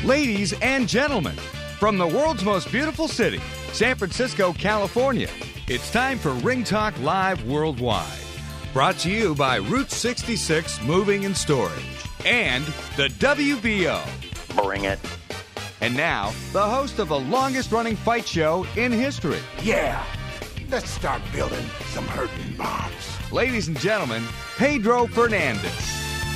Ladies and gentlemen, from the world's most beautiful city, San Francisco, California, it's time for Ring Talk Live Worldwide. Brought to you by Route 66 Moving and Storage and the WBO. Bring it. And now, the host of the longest-running fight show in history. Yeah, let's start building some hurting bombs. Ladies and gentlemen, Pedro Fernandez.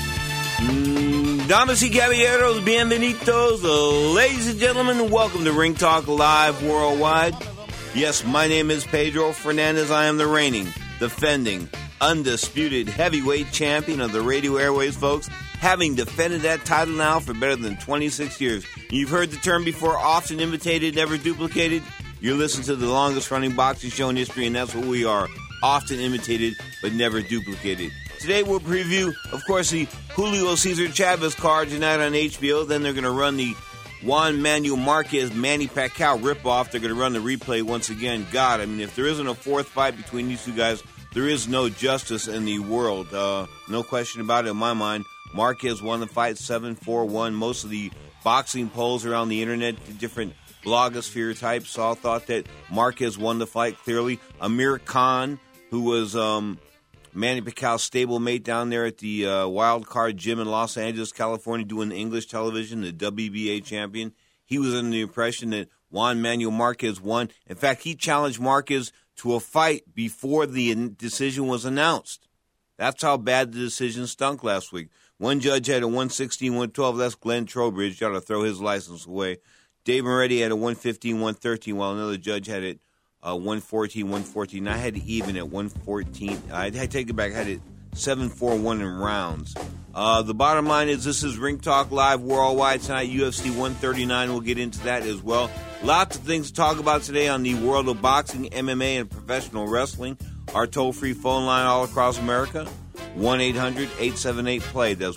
Damas y caballeros, bienvenidos. Ladies and gentlemen, welcome to Ring Talk Live Worldwide. Yes, my name is Pedro Fernandez. I am the reigning, defending, undisputed heavyweight champion of the radio airways, folks, having defended that title now for better than 26 years. You've heard the term before, often imitated, never duplicated. You're listening to the longest-running boxing show in history, and that's what we are, often imitated but never duplicated. Today we'll preview, of course, the Julio Cesar Chavez card tonight on HBO. Then they're going to run the Juan Manuel Marquez, Manny Pacquiao ripoff. They're going to run the replay once again. God, I mean, if there isn't a fourth fight between these two guys, there is no justice in the world. No question about it in my mind. Marquez won the fight 7-4-1. Most of the boxing polls around the internet, the different blogosphere types, all thought that Marquez won the fight clearly. Amir Khan, who was Manny Pacquiao's stablemate down there at the Wild Card Gym in Los Angeles, California, doing English television, the WBA champion. He was under the impression that Juan Manuel Marquez won. In fact, he challenged Marquez to a fight before the decision was announced. That's how bad the decision stunk last week. One judge had a 116-112. That's Glenn Trowbridge. Got to throw his license away. Dave Moretti had a 115-113, while another judge had it 114-114. I had it even at 114. I take it back. I had it 7-4-1 in rounds. The bottom line is this is Ring Talk Live Worldwide tonight. UFC 139. We'll get into that as well. Lots of things to talk about today on the world of boxing, MMA, and professional wrestling. Our toll-free phone line all across America, 1-800-878-PLAY. That's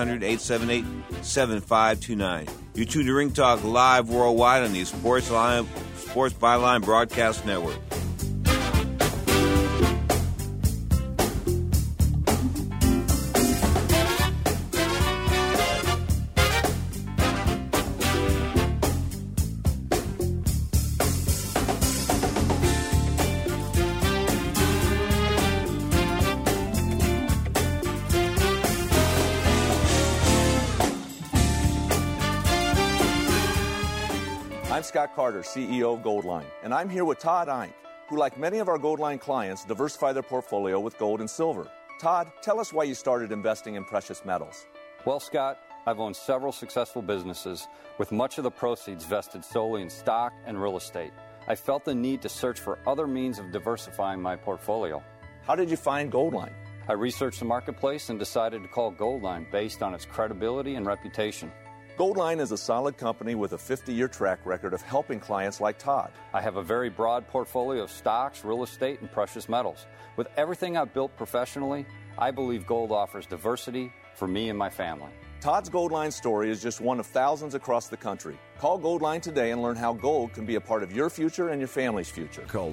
1-800-878-7529. You're tuned to Ring Talk Live Worldwide on the Sports Byline Broadcast Network. I'm Scott Carter, CEO of Goldline, and I'm here with Todd Eink, who, like many of our Goldline clients, diversify their portfolio with gold and silver. Todd, tell us why you started investing in precious metals. Well, Scott, I've owned several successful businesses with much of the proceeds vested solely in stock and real estate. I felt the need to search for other means of diversifying my portfolio. How did you find Goldline? I researched the marketplace and decided to call Goldline based on its credibility and reputation. Goldline is a solid company with a 50-year track record of helping clients like Todd. I have a very broad portfolio of stocks, real estate, and precious metals. With everything I've built professionally, I believe gold offers diversity for me and my family. Todd's Goldline story is just one of thousands across the country. Call Goldline today and learn how gold can be a part of your future and your family's future. Call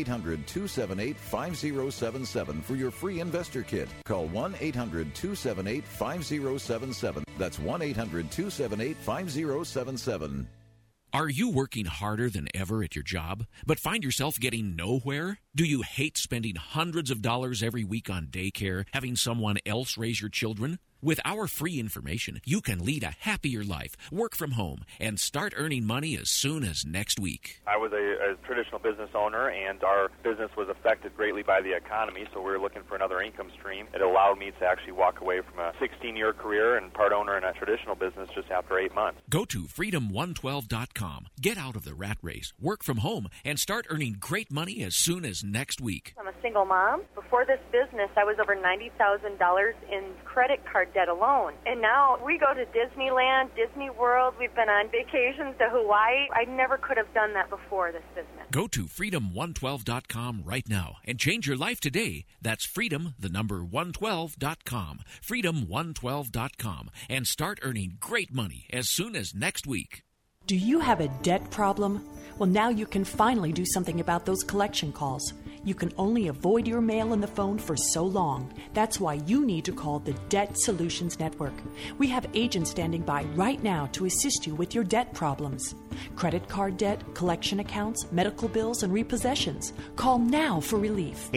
1-800-278-5077 for your free investor kit. Call 1-800-278-5077. That's 1-800-278-5077. Are you working harder than ever at your job, but find yourself getting nowhere? Do you hate spending hundreds of dollars every week on daycare, having someone else raise your children? With our free information, you can lead a happier life, work from home, and start earning money as soon as next week. I was a traditional business owner, and our business was affected greatly by the economy, so we were looking for another income stream. It allowed me to actually walk away from a 16-year career and part owner in a traditional business just after 8 months. Go to freedom112.com. Get out of the rat race, work from home, and start earning great money as soon as next week. I'm a single mom. Before this business, I was over $90,000 in credit card debt alone. And now we go to Disneyland, Disney World. We've been on vacations to Hawaii. I never could have done that before this business. Go to freedom112.com right now and change your life today. That's freedom112.com. Freedom112.com and start earning great money as soon as next week. Do you have a debt problem? Well, now you can finally do something about those collection calls. You can only avoid your mail and the phone for so long. That's why you need to call the Debt Solutions Network. We have agents standing by right now to assist you with your debt problems. Credit card debt, collection accounts, medical bills, and repossessions. Call now for relief.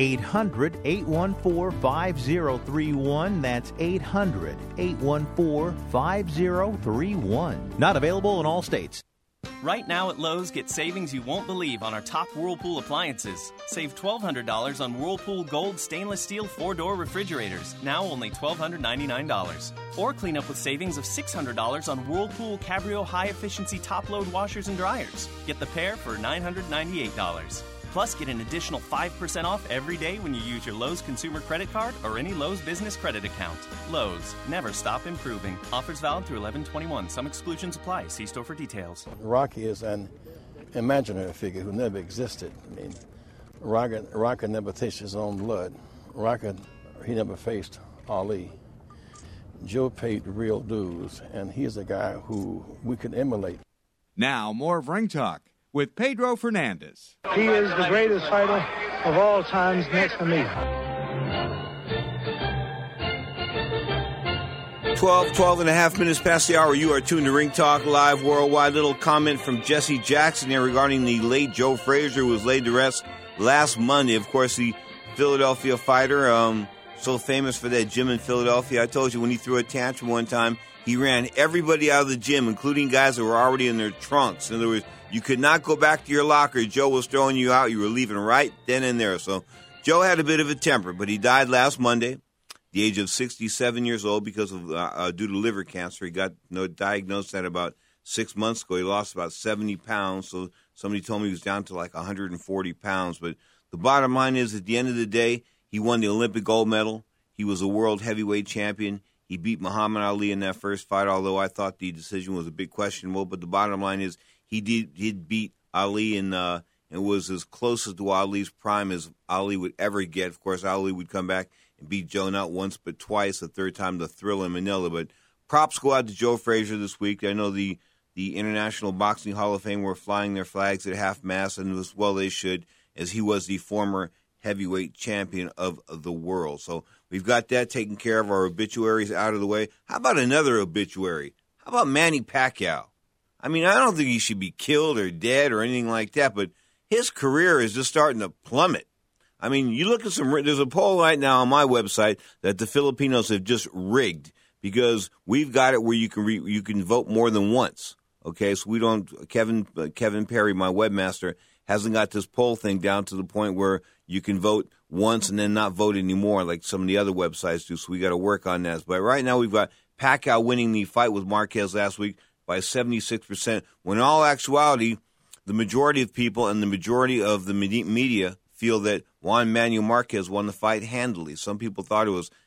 800-814-5031. That's 800-814-5031. Not available in all states. Right now at Lowe's, get savings you won't believe on our top Whirlpool appliances. Save $1,200 on Whirlpool Gold stainless steel 4-door refrigerators, now only $1,299. Or clean up with savings of $600 on Whirlpool Cabrio high-efficiency top-load washers and dryers. Get the pair for $998. Plus, get an additional 5% off every day when you use your Lowe's Consumer Credit Card or any Lowe's Business Credit account. Lowe's, never stop improving. Offers valid through 11/21. Some exclusions apply. See store for details. Rocky is an imaginary figure who never existed. I mean, Rocky never tasted his own blood. Rocky, he never faced Ali. Joe paid the real dues, and he's a guy who we can emulate. Now, more of Ring Talk with Pedro Fernandez. He is the greatest fighter of all times next to me. 12 and a half minutes past the hour. You are tuned to Ring Talk Live Worldwide. Little comment from Jesse Jackson here regarding the late Joe Frazier, who was laid to rest last Monday. Of course, the Philadelphia fighter, so famous for that gym in Philadelphia. I told you when he threw a tantrum one time, he ran everybody out of the gym, including guys that were already in their trunks. In other words, you could not go back to your locker. Joe was throwing you out. You were leaving right then and there. So Joe had a bit of a temper, but he died last Monday, the age of 67 years old, because of due to liver cancer. He got diagnosed at about 6 months ago. He lost about 70 pounds. So somebody told me he was down to like 140 pounds. But the bottom line is, at the end of the day, he won the Olympic gold medal. He was a world heavyweight champion. He beat Muhammad Ali in that first fight, although I thought the decision was a bit questionable. But the bottom line is, he did beat Ali and was as close to Ali's prime as Ali would ever get. Of course, Ali would come back and beat Joe not once but twice, the third time the Thrill in Manila. But props go out to Joe Frazier this week. I know the International Boxing Hall of Fame were flying their flags at half-mast, and as well they should, as he was the former heavyweight champion of the world. So we've got that taken care of. Our obituaries out of the way. How about another obituary? How about Manny Pacquiao? I mean, I don't think he should be killed or dead or anything like that, but his career is just starting to plummet. I mean, you look at there's a poll right now on my website that the Filipinos have just rigged, because we've got it where you can vote more than once. Okay, so we don't, Kevin Perry, my webmaster, hasn't got this poll thing down to the point where you can vote once and then not vote anymore like some of the other websites do, so we got to work on that. But right now we've got Pacquiao winning the fight with Marquez last week by 76%, when in all actuality, the majority of people and the majority of the media feel that Juan Manuel Marquez won the fight handily. Some people thought it was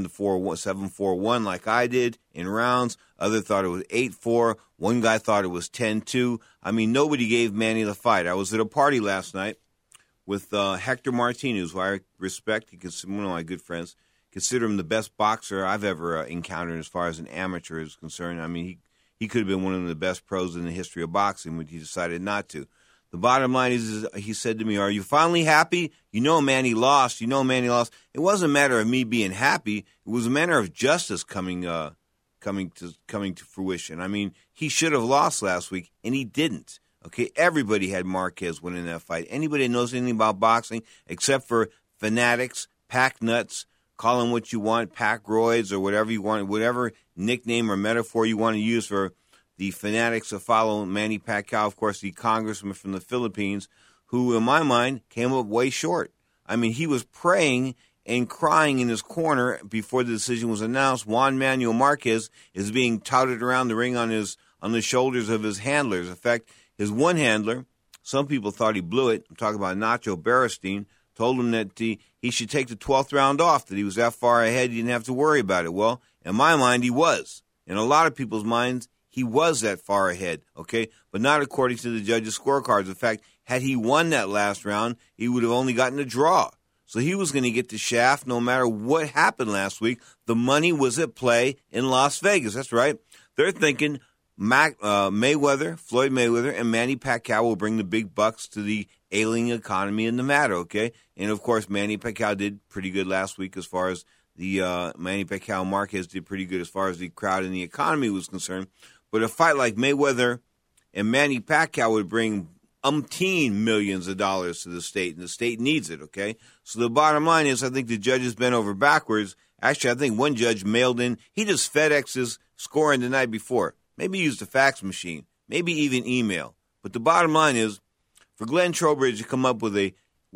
7-4-1 like I did in rounds. Others thought it was 8-4. One guy thought it was 10-2. I mean, nobody gave Manny the fight. I was at a party last night with Hector Martinez, who I respect. He's one of my good friends. Consider him the best boxer I've ever encountered as far as an amateur is concerned. I mean, he could have been one of the best pros in the history of boxing, but he decided not to. The bottom line is he said to me, "Are you finally happy? You know Manny lost. It wasn't a matter of me being happy. It was a matter of justice coming to fruition. I mean, he should have lost last week, and he didn't. Okay, everybody had Marquez winning that fight. Anybody that knows anything about boxing, except for fanatics, pack nuts, call them what you want, pack roids, or whatever you want, whatever nickname or metaphor you want to use for the fanatics that follow Manny Pacquiao, of course, the congressman from the Philippines, who, in my mind, came up way short. I mean, he was praying and crying in his corner before the decision was announced. Juan Manuel Marquez is being touted around the ring on the shoulders of his handlers. In fact, his one handler, some people thought he blew it. I'm talking about Nacho Beristain, told him that he should take the 12th round off, that he was that far ahead, he didn't have to worry about it. Well, in my mind, he was. In a lot of people's minds, he was that far ahead, okay? But not according to the judges' scorecards. In fact, had he won that last round, he would have only gotten a draw. So he was going to get the shaft no matter what happened last week. The money was at play in Las Vegas. That's right. They're thinking Floyd Mayweather, and Manny Pacquiao will bring the big bucks to the ailing economy in Nevada, okay? And, of course, Manny Pacquiao did pretty good last week as far as the Manny Pacquiao Marquez did pretty good as far as the crowd and the economy was concerned. But a fight like Mayweather and Manny Pacquiao would bring umpteen millions of dollars to the state, and the state needs it, okay? So the bottom line is I think the judges bent over backwards. Actually, I think one judge mailed in. He just FedExed his scoring the night before. Maybe used a fax machine. Maybe even email. But the bottom line is for Glenn Trowbridge to come up with a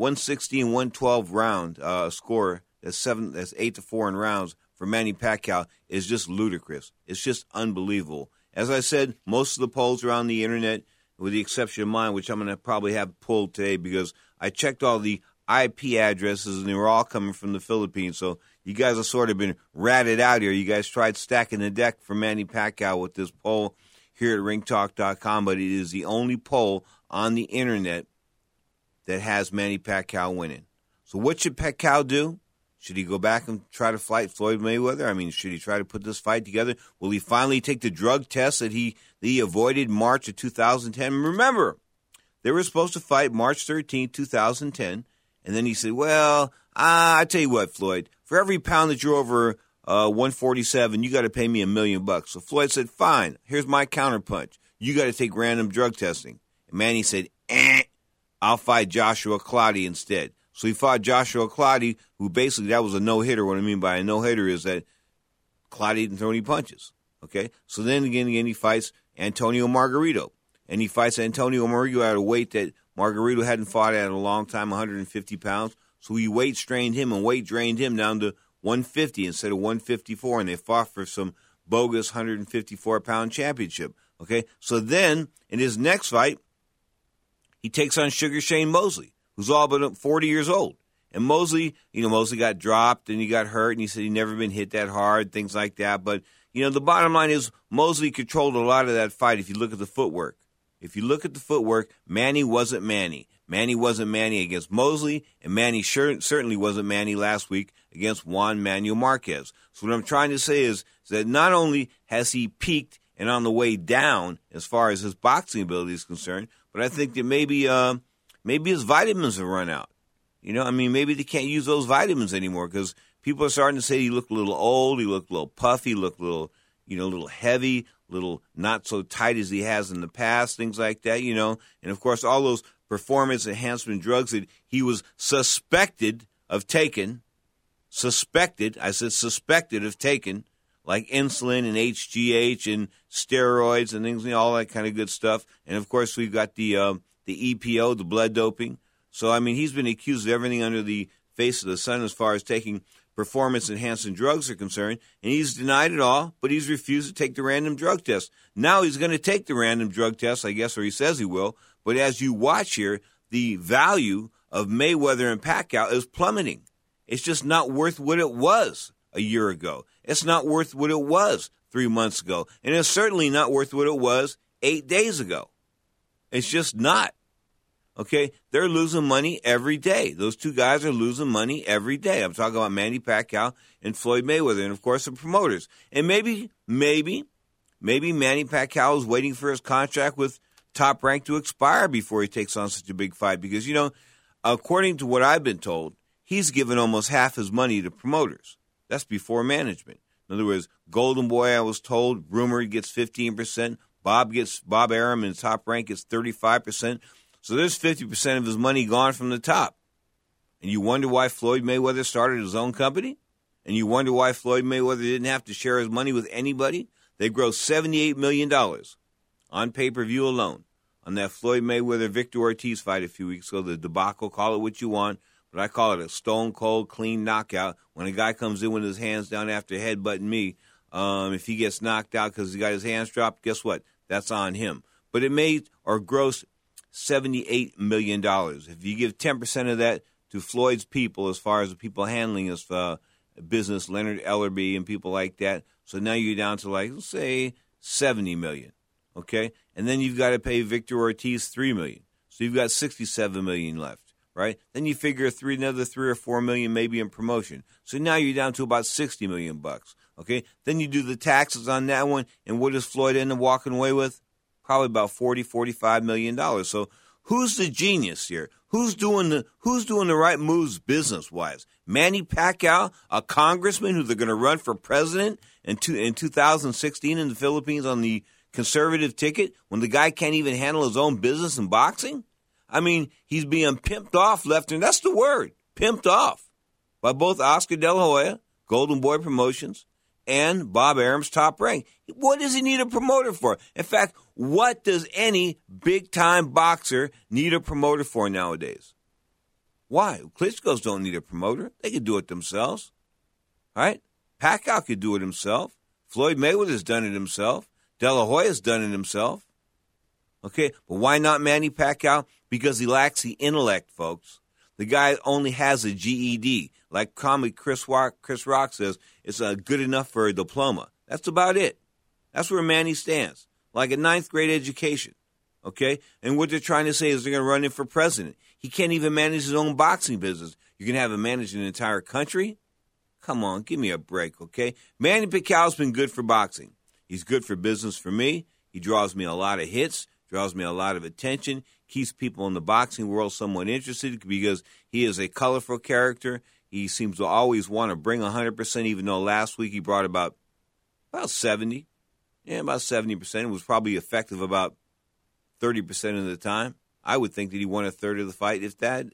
116-112 round score that's 8-4 in rounds for Manny Pacquiao is just ludicrous. It's just unbelievable. As I said, most of the polls are on the internet, with the exception of mine, which I'm going to probably have pulled today because I checked all the IP addresses and they were all coming from the Philippines. So you guys have sort of been ratted out here. You guys tried stacking the deck for Manny Pacquiao with this poll here at ringtalk.com, but it is the only poll on the internet that has Manny Pacquiao winning. So what should Pacquiao do? Should he go back and try to fight Floyd Mayweather? I mean, should he try to put this fight together? Will he finally take the drug test that he avoided March of 2010? Remember, they were supposed to fight March 13, 2010, and then he said, well, I tell you what, Floyd, for every pound that you're over 147, you got to pay me $1 million. So Floyd said, fine, here's my counterpunch. You got to take random drug testing. And Manny said, I'll fight Joshua Clottey instead. So he fought Joshua Clottey, who basically, that was a no-hitter. What I mean by a no-hitter is that Clottey didn't throw any punches. Okay? So then again, he fights Antonio Margarito. And he fights Antonio Margarito at a weight that Margarito hadn't fought at in a long time, 150 pounds. So he weight drained him down to 150 instead of 154, and they fought for some bogus 154-pound championship. Okay? So then, in his next fight, he takes on Sugar Shane Mosley, who's all but 40 years old. And Mosley, Mosley got dropped and he got hurt, and he said he'd never been hit that hard, things like that. But, the bottom line is Mosley controlled a lot of that fight if you look at the footwork. If you look at the footwork, Manny wasn't Manny. Manny wasn't Manny against Mosley, and Manny certainly wasn't Manny last week against Juan Manuel Marquez. So what I'm trying to say is that not only has he peaked and on the way down as far as his boxing ability is concerned, but I think that maybe his vitamins have run out. Maybe they can't use those vitamins anymore because people are starting to say he looked a little old, he looked a little puffy, he looked a little, a little heavy, a little not so tight as he has in the past, things like that, And, of course, all those performance enhancement drugs that he was suspected of taking, like insulin and HGH and steroids and things, all that kind of good stuff. And, of course, we've got the EPO, the blood doping. So, he's been accused of everything under the face of the sun as far as taking performance-enhancing drugs are concerned, and he's denied it all, but he's refused to take the random drug test. Now he's going to take the random drug test, I guess, or he says he will, but as you watch here, the value of Mayweather and Pacquiao is plummeting. It's just not worth what it was a year ago. It's not worth what it was 3 months ago, and it's certainly not worth what it was 8 days ago. It's just not. Okay, they're losing money every day. Those two guys are losing money every day. I'm talking about Manny Pacquiao and Floyd Mayweather, and of course the promoters. And maybe Manny Pacquiao is waiting for his contract with Top Rank to expire before he takes on such a big fight. Because, according to what I've been told, he's given almost half his money to promoters. That's before management. In other words, Golden Boy, I was told, rumored gets 15%. Bob Arum in Top Rank gets 35%. So there's 50% of his money gone from the top. And you wonder why Floyd Mayweather started his own company? And you wonder why Floyd Mayweather didn't have to share his money with anybody? They grossed $78 million on pay-per-view alone on that Floyd Mayweather-Victor Ortiz fight a few weeks ago, the debacle, call it what you want, but I call it a stone-cold, clean knockout. When a guy comes in with his hands down after headbutting me, if he gets knocked out because he got his hands dropped, guess what? That's on him. But it made or grossed $78 million. If you give 10% of that to Floyd's people, as far as the people handling his business, Leonard Ellerby and people like that, so now you're down to let's say $70 million, okay? And then you've got to pay Victor Ortiz $3 million. So you've got $67 million left, right? Then you figure another $3 or $4 million maybe in promotion. So now you're down to about $60 million, okay? Then you do the taxes on that one, and what does Floyd end up walking away with? Probably about $40, $45 million. So who's the genius here? Who's doing the right moves business-wise? Manny Pacquiao, a congressman who they're going to run for president in 2016 in the Philippines on the conservative ticket when the guy can't even handle his own business in boxing? I mean, he's being pimped off left and that's the word, pimped off, by both Oscar De La Hoya, Golden Boy Promotions, and Bob Arum's Top Rank. What does he need a promoter for? In fact, what does any big-time boxer need a promoter for nowadays? Why? Klitschko's don't need a promoter. They could do it themselves, right? Pacquiao could do it himself. Floyd Mayweather's done it himself. De La Hoya's done it himself. Okay, but why not Manny Pacquiao? Because he lacks the intellect, folks. The guy only has a GED. Like comic Chris Rock says, it's good enough for a diploma. That's about it. That's where Manny stands, like a 9th grade education, okay? And what they're trying to say is they're going to run him for president. He can't even manage his own boxing business. You're going to have him manage an entire country? Come on, give me a break, okay? Manny Pacquiao's been good for boxing. He's good for business for me. He draws me a lot of hits, draws me a lot of attention, keeps people in the boxing world somewhat interested because he is a colorful character. He seems to always want to bring 100%, even though last week he brought about 70. Yeah, about 70%. It was probably effective about 30% of the time. I would think that he won a third of the fight, if that.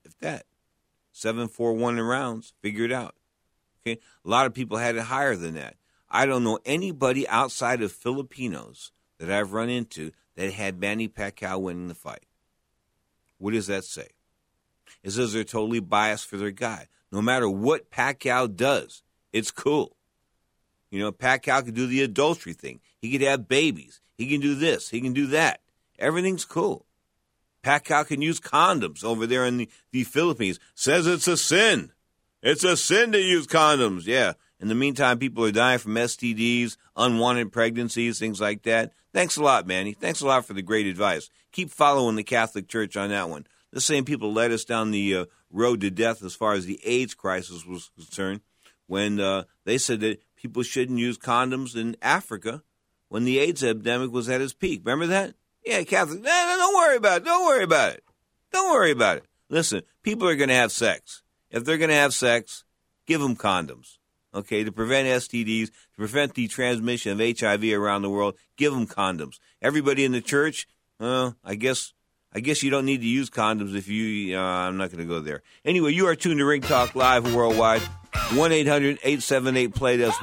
7-4-1 in rounds. Figure it out. Okay, a lot of people had it higher than that. I don't know anybody outside of Filipinos that I've run into that had Manny Pacquiao winning the fight. What does that say? It says they're totally biased for their guy. No matter what Pacquiao does, it's cool. You know, Pacquiao could do the adultery thing. He could have babies. He can do this. He can do that. Everything's cool. Pacquiao can use condoms over there in the Philippines. Says it's a sin. It's a sin to use condoms. Yeah. In the meantime, people are dying from STDs, unwanted pregnancies, things like that. Thanks a lot, Manny. Thanks a lot for the great advice. Keep following the Catholic Church on that one. The same people led us down the road to death as far as the AIDS crisis was concerned when they said that people shouldn't use condoms in Africa when the AIDS epidemic was at its peak. Remember that? Yeah, Catholics, no, don't worry about it. Don't worry about it. Don't worry about it. Listen, people are going to have sex. If they're going to have sex, give them condoms. Okay, to prevent STDs, to prevent the transmission of HIV around the world, give them condoms. Everybody in the church, I guess you don't need to use condoms if you, I'm not going to go there. Anyway, you are tuned to Ring Talk Live worldwide. 1-800-878-PLAY. That's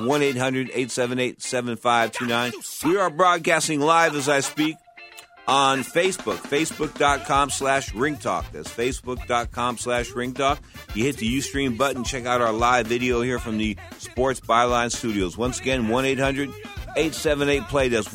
1-800-878-7529. We are broadcasting live as I speak on Facebook, facebook.com/Ring Talk. That's facebook.com/Ring Talk. You hit the Ustream button, check out our live video here from the Sports Byline Studios. Once again, 1-800-878-PLAY. That's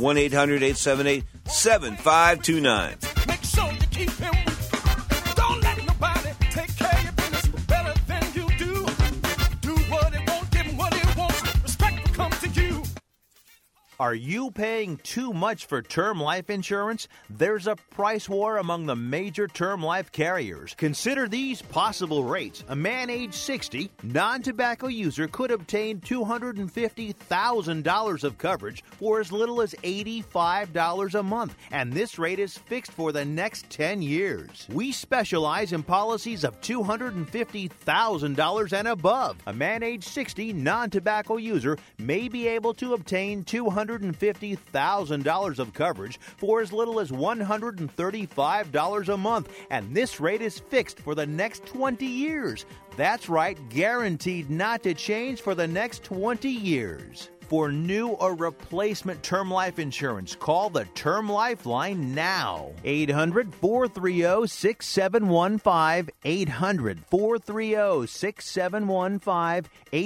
1-800-878-7529. Make sure you keep him. Don't let nobody take care of your business better than you do. Do what it won't, give him what he wants. Respect will come to you. Are you paying too much for term life insurance? There's a price war among the major term life carriers. Consider these possible rates. A man age 60, non-tobacco user could obtain $250,000 of coverage for as little as $85 a month, and this rate is fixed for the next 10 years. We specialize in policies of $250,000 and above. A man age 60, non-tobacco user may be able to obtain $250,000 of coverage for as little as $135 a month, and this rate is fixed for the next 20 years. That's right, guaranteed not to change for the next 20 years. For new or replacement term life insurance, call the Term Lifeline now. 800-430-6715. 800-430-6715.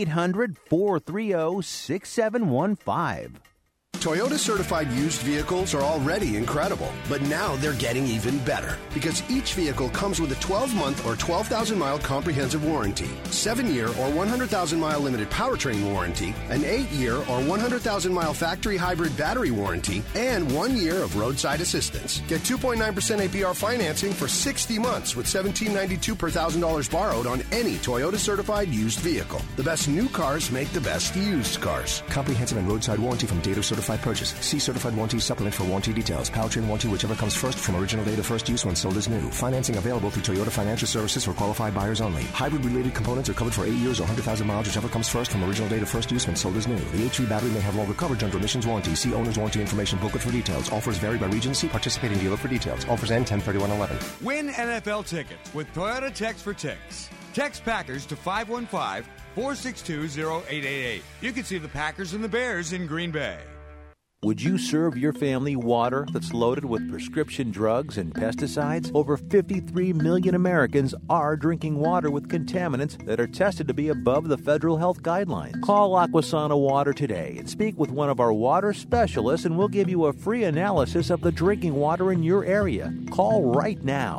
800-430-6715. Toyota certified used vehicles are already incredible, but now they're getting even better because each vehicle comes with a 12-month or 12,000-mile comprehensive warranty, 7-year or 100,000-mile limited powertrain warranty, an 8-year or 100,000-mile factory hybrid battery warranty, and 1 year of roadside assistance. Get 2.9% APR financing for 60 months with $1,792 per $1,000 borrowed on any Toyota certified used vehicle. The best new cars make the best used cars. Comprehensive and roadside warranty from Dato Certified certified purchase. See certified warranty supplement for warranty details. Powertrain warranty, whichever comes first from original date of first use when sold as new. Financing available through Toyota Financial Services for qualified buyers only. Hybrid-related components are covered for 8 years or 100,000 miles, whichever comes first from original date of first use when sold as new. The HV battery may have longer coverage under emissions warranty. See owner's warranty information booklet for details. Offers vary by region. See participating dealer for details. Offers end 10/31/11. Win NFL tickets with Toyota Text for Ticks. Text Packers to 515-462-0888. You can see the Packers and the Bears in Green Bay. Would you serve your family water that's loaded with prescription drugs and pesticides? Over 53 million Americans are drinking water with contaminants that are tested to be above the federal health guidelines. Call Aquasana Water today and speak with one of our water specialists, and we'll give you a free analysis of the drinking water in your area. Call right now.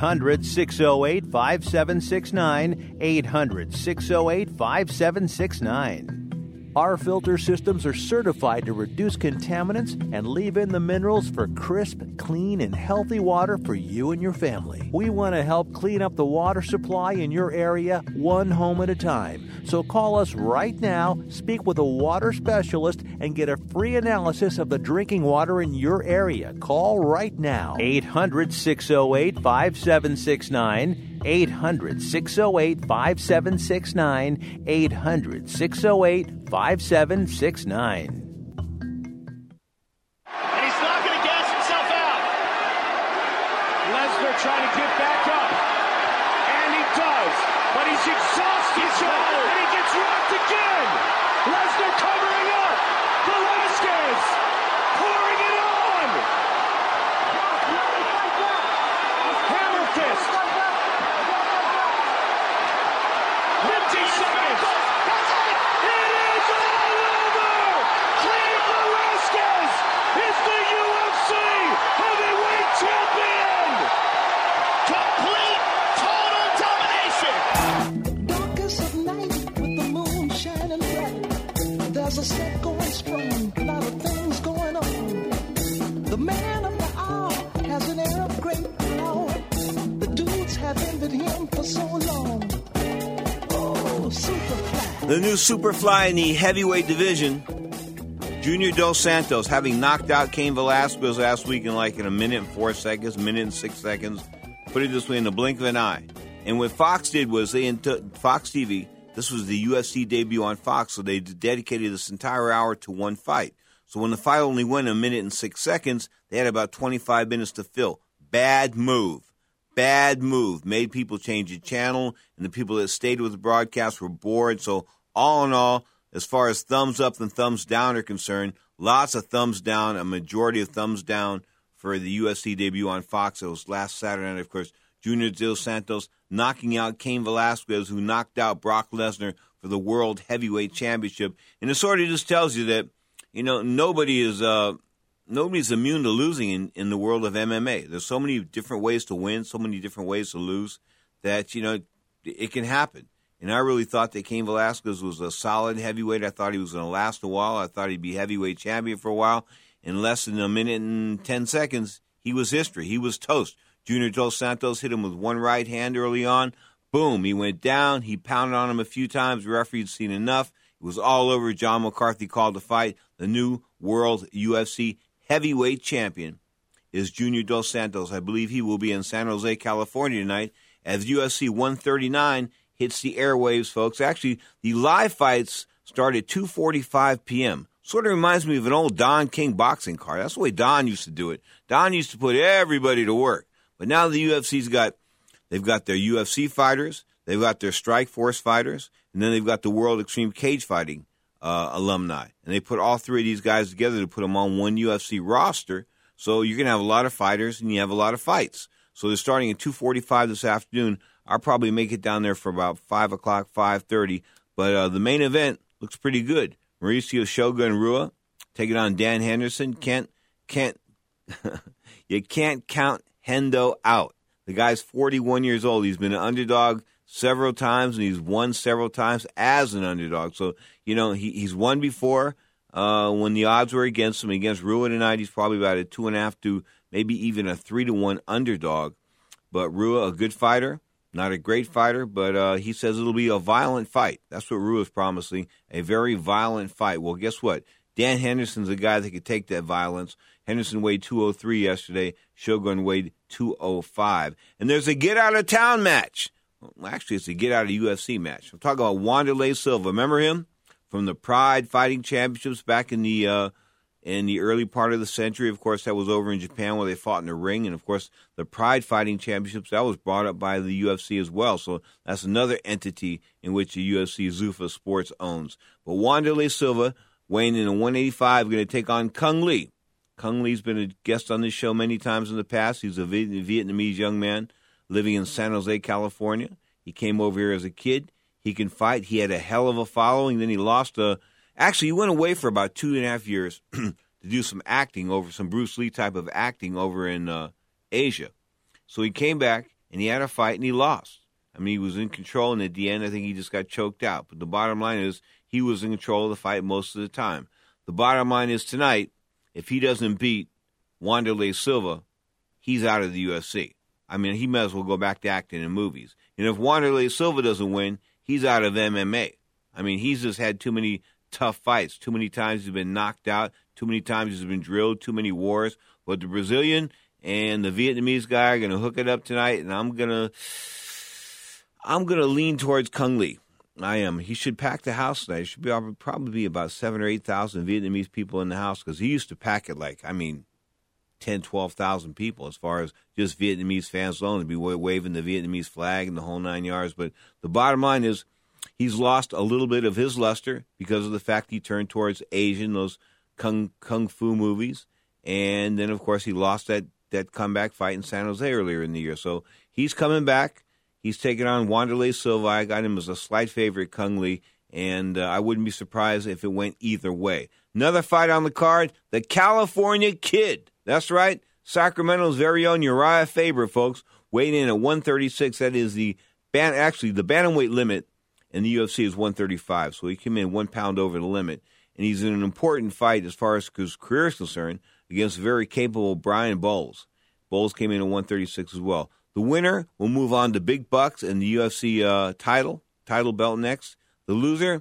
800-608-5769. 800-608-5769. Our filter systems are certified to reduce contaminants and leave in the minerals for crisp, clean, and healthy water for you and your family. We want to help clean up the water supply in your area one home at a time. So call us right now, speak with a water specialist, and get a free analysis of the drinking water in your area. Call right now. 800-608-5769. 800-608-5769. 800-608-5769. And he's not going to gas himself out. Lesnar trying to get back up. And he does. But he's exhausted, Joe. And he gets rocked again. Lesnar covering up. Velasquez pouring it on. Hammer fist. 50 seconds. It is all over. Cain Velasquez is the UFC heavyweight champion. Complete, total domination. Darkest of night with the moon shining bright. There's a set going strong, a lot of things going on. The man of the hour has an air of great power. The dudes have envied him for so long. The new Superfly in the heavyweight division, Junior Dos Santos, having knocked out Cain Velasquez last week in a minute and 4 seconds, minute and 6 seconds. Put it this way, in the blink of an eye. And what Fox did was Fox TV, this was the UFC debut on Fox, so they dedicated this entire hour to one fight. So when the fight only went a minute and 6 seconds, they had about 25 minutes to fill. Bad move. Bad move. Made people change the channel, and the people that stayed with the broadcast were bored. So all in all, as far as thumbs up and thumbs down are concerned, lots of thumbs down, a majority of thumbs down for the UFC debut on Fox. It was last Saturday night, of course. Junior Dos Santos knocking out Cain Velasquez, who knocked out Brock Lesnar for the World Heavyweight Championship. And it sort of just tells you that, nobody's immune to losing in the world of MMA. There's so many different ways to win, so many different ways to lose that, it can happen. And I really thought that Cain Velasquez was a solid heavyweight. I thought he was going to last a while. I thought he'd be heavyweight champion for a while. In less than a minute and 10 seconds, he was history. He was toast. Junior Dos Santos hit him with one right hand early on. Boom, he went down. He pounded on him a few times. The referee had seen enough. It was all over. John McCarthy called the fight. The new world UFC heavyweight champion is Junior Dos Santos. I believe he will be in San Jose, California tonight as UFC 139 hits the airwaves, folks. Actually, the live fights start at 2:45 p.m. Sort of reminds me of an old Don King boxing card. That's the way Don used to do it. Don used to put everybody to work. But now the UFC's they've got their UFC fighters, they've got their Strike Force fighters, and then they've got the World Extreme Cage Fighting alumni. And they put all three of these guys together to put them on one UFC roster. So you're going to have a lot of fighters and you have a lot of fights. So they're starting at 2:45 this afternoon. I'll probably make it down there for about 5 o'clock, 5:30. But the main event looks pretty good. Mauricio Shogun Rua taking on Dan Henderson. You can't count Hendo out. The guy's 41 years old. He's been an underdog several times, and he's won several times as an underdog. So, he's won before when the odds were against him. Against Rua tonight, he's probably about a 2.5 to maybe even a 3-1 underdog. But Rua, a good fighter, not a great fighter, but he says it'll be a violent fight. That's what Rua's promising, a very violent fight. Well, guess what? Dan Henderson's a guy that could take that violence. Henderson weighed 203 yesterday. Shogun weighed 205. And there's a get-out-of-town match. Well, actually, it's a get-out-of-UFC match. I'm talking about Wanderlei Silva. Remember him from the Pride Fighting Championships back in the early part of the century? Of course, that was over in Japan where they fought in the ring. And, of course, the Pride Fighting Championships, that was brought up by the UFC as well. So that's another entity in which the UFC Zuffa Sports owns. But Wanderlei Silva, weighing in at 185, going to take on Cung Le. Cung Le's been a guest on this show many times in the past. He's a Vietnamese young man living in San Jose, California. He came over here as a kid. He can fight. He had a hell of a following. Then he lost actually, he went away for about 2.5 years to do some acting over, some Bruce Lee type of acting over in Asia. So he came back, and he had a fight, and he lost. I mean, he was in control, and at the end, I think he just got choked out. But the bottom line is he was in control of the fight most of the time. The bottom line is tonight, if he doesn't beat Wanderlei Silva, he's out of the UFC. I mean, he might as well go back to acting in movies. And if Wanderlei Silva doesn't win, he's out of MMA. I mean, he's just had too many tough fights. Too many times he's been knocked out. Too many times he's been drilled. Too many wars. But the Brazilian and the Vietnamese guy are going to hook it up tonight, and I'm gonna lean towards Cung Le. I am. He should pack the house tonight. It should probably be about 7,000 or 8,000 Vietnamese people in the house because he used to pack it 10,000, 12,000 people as far as just Vietnamese fans alone to be waving the Vietnamese flag and the whole 9 yards. But the bottom line is he's lost a little bit of his luster because of the fact he turned towards Asian, those kung fu movies. And then, of course, he lost that comeback fight in San Jose earlier in the year. So he's coming back. He's taking on Wanderlei Silva. I got him as a slight favorite, Cung Le, and I wouldn't be surprised if it went either way. Another fight on the card, the California Kid. That's right, Sacramento's very own Uriah Faber, folks, weighing in at 136. That is the bantamweight limit in the UFC is 135, so he came in 1 pound over the limit, and he's in an important fight as far as his career is concerned against very capable Brian Bowles. Bowles came in at 136 as well. The winner will move on to big bucks and the UFC title belt next. The loser,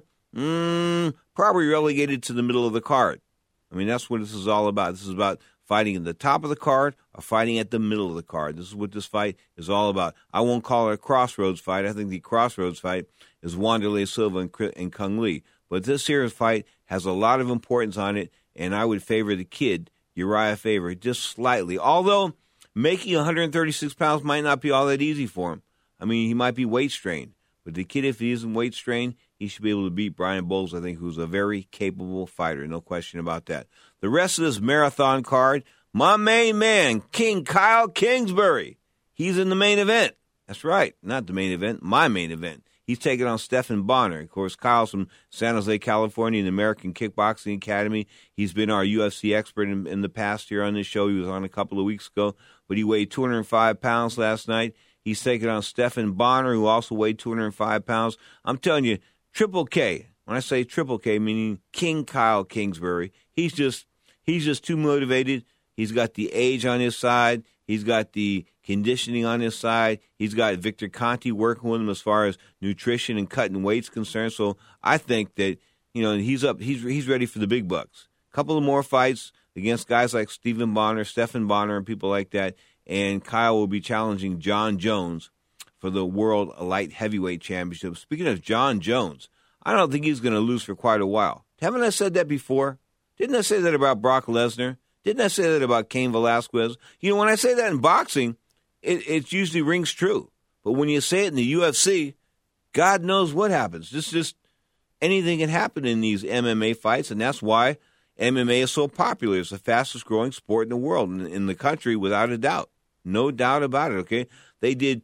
probably relegated to the middle of the card. I mean, that's what this is all about. This is about fighting at the top of the card or fighting at the middle of the card. This is what this fight is all about. I won't call it a crossroads fight. I think the crossroads fight is Wanderlei Silva and Cung Le. But this here fight has a lot of importance on it, and I would favor the kid, Uriah Faber, just slightly. Although making 136 pounds might not be all that easy for him. I mean, he might be weight strained. But the kid, if he isn't weight strained, he should be able to beat Brian Bowles, I think, who's a very capable fighter. No question about that. The rest of this marathon card, my main man, King Kyle Kingsbury. He's in the main event. That's right. Not the main event, my main event. He's taking on Stephan Bonnar. Of course, Kyle's from San Jose, California, in the American Kickboxing Academy. He's been our UFC expert in the past here on this show. He was on a couple of weeks ago, but he weighed 205 pounds last night. He's taking on Stephan Bonnar, who also weighed 205 pounds. I'm telling you, Triple K. When I say Triple K, meaning King Kyle Kingsbury, he's just too motivated. He's got the age on his side. He's got the conditioning on his side. He's got Victor Conti working with him as far as nutrition and cutting weight's concerned. So I think that, he's up. He's ready for the big bucks. A couple of more fights against guys like Stephan Bonnar, and people like that. And Kyle will be challenging John Jones for the World Light Heavyweight Championship. Speaking of John Jones, I don't think he's going to lose for quite a while. Haven't I said that before? Didn't I say that about Brock Lesnar? Didn't I say that about Cain Velasquez? When I say that in boxing, it usually rings true. But when you say it in the UFC, God knows what happens. Just anything can happen in these MMA fights, and that's why MMA is so popular. It's the fastest growing sport in the world, in the country, without a doubt. No doubt about it, okay? They did